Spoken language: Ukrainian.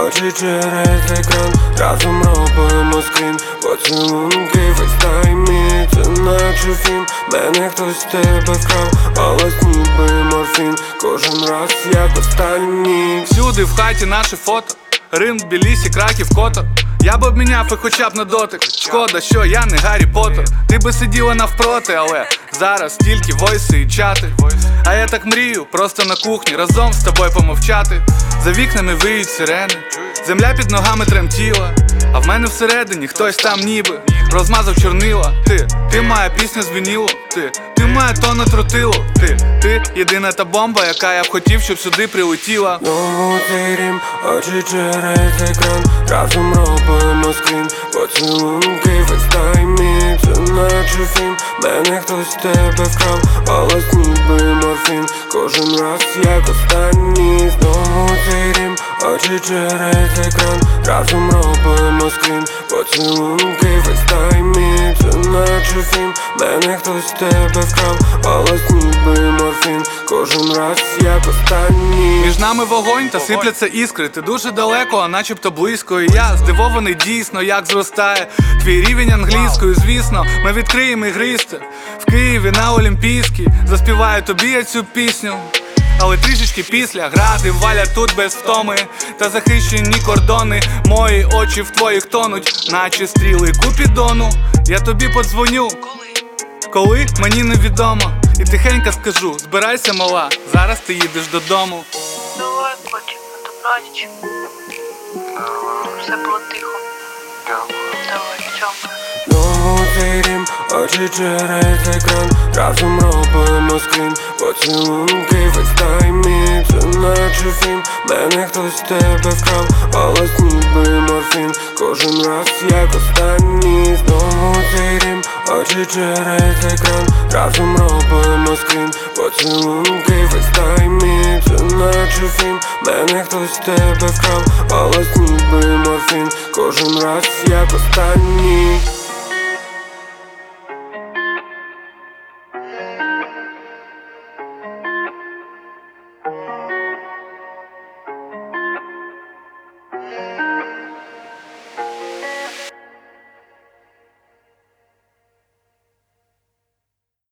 очі через екран, разом робимо скрін, поцілунки, фейстаймі, це наче фільм. Мене хтось з тебе вкрав, голос ніби морфін, кожен раз як останній. Всюди в хаті наше фото, Рим, Тбілісі, Краків, Котор. Я б обміняв їх хоча б на дотик. Шкода, що я не Гаррі Поттер. Ти би сиділа навпроти, але зараз тільки войси і чати. А я так мрію, просто на кухні разом з тобою помовчати. За вікнами виють сирени, земля під ногами тремтіла, а в мене всередині хтось там ніби розмазав чорнила. Ти моя пісня з вінілу, ти моя тонна тротилу. Ти єдина та бомба, яка я б хотів, щоб сюди прилетіла. Знову цей рім, очі через екран, разом робимо скрін, поцілунки, фейстаймі, це наче фільм. Мене хтось з тебе вкрав, голос ніби морфін, кожен раз як останній. Знову цей рім, очі через екран, разом робимо скрін, поцілунки, фейстаймі, це наче фільм. Мене хтось з тебе вкрав, голос ніби морфін, кожен раз як останній. Між нами вогонь та сипляться іскри. Ти дуже далеко, а начебто близько. І я здивований дійсно, як зростає твій рівень англійської. Звісно, ми відкриємо ігристи в Києві на Олімпійській. Заспіваю тобі я цю пісню, але трішечки після. Гради валять тут без втоми, та захищені кордони. Мої очі в твоїх тонуть, наче стріли Купідону. Я тобі подзвоню, коли мені невідомо, і тихенько скажу: збирайся, мала, зараз ти їдеш додому. Давай, котик, на добраніч. Все було тихо. Давай, цьому. Знову цей рім, очі через екран, разом робимо скрін, поцілунки, фейстаймі, це наче фільм. Мене хтось з тебе вкрав, голос ніби морфін, кожен раз як останній. Знову цей рім, очі через екран, разом робимо скрін, поцілунки, фейстаймі, це наче фільм. Мене хтось з тебе вкрав, голос ніби морфін, кожен раз як останній.